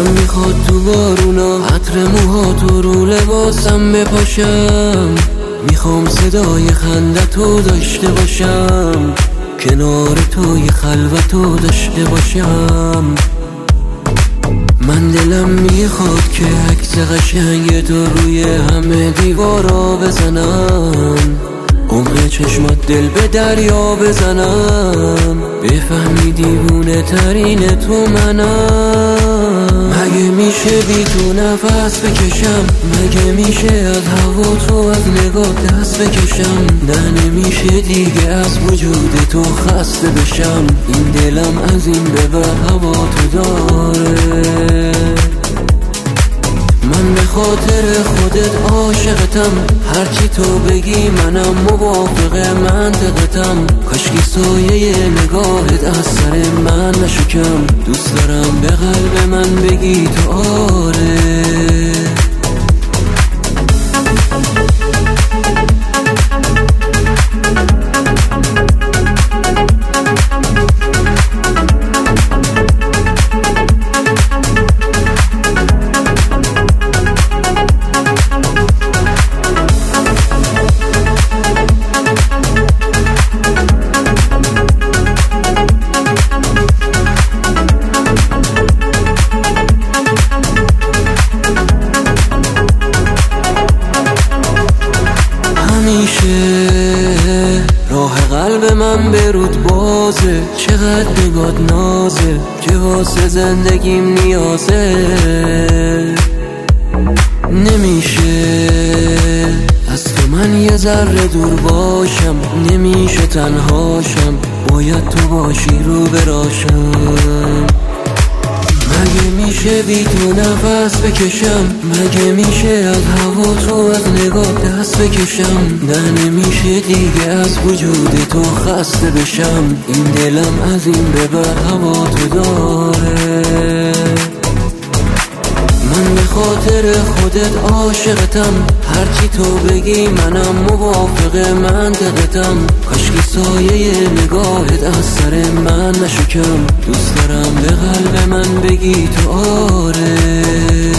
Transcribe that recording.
دلم میخواد تو بارونا عطر موهاتو رو لباسم بپاشم. میخوام صدای خندتو داشته باشم، کنار تو یه خلوتو داشته باشم. من دلم میخواد که عکس قشنگ تو روی همه دیوارا بزنم، عمق چشمات دل به دریا بزنم، بفهمی دیوونه ترین تو منم. مگه میشه بی تو نفس بکشم؟ مگه میشه از هوا تو از نگاه دست بکشم؟ نه نمیشه دیگه از وجود تو خسته بشم. این دلم از این به بعد هوا تو داره. من به خاطر خودت عاشقتم، هرچی تو بگی منم موافق منطقتم. کاشکی سایه نگاهت از سر من نشکم، دوست دارم به قلب من بگی تو آره. همیشه راه قلب من برود بازه، چقدر نگات نازه که واسه زندگیم نیازه. نمیشه از تو من یه ذره دور باشم، نمیشه تنهاشم، باید تو باشی رو براشم. مگه میشه بی تو نفس بکشم؟ مگه میشه از هوا تو از نگاه دست بکشم؟ نه نمیشه دیگه از وجود تو خسته بشم. این دلم از این به بعد هوا تو داره. من به خاطر خودت عاشقتم، هرچی تو بگی منم موافق منطقتم. کاشکی سایه نگاهت از سر من نشکم، دوست دارم به قلب من بگی تو آره.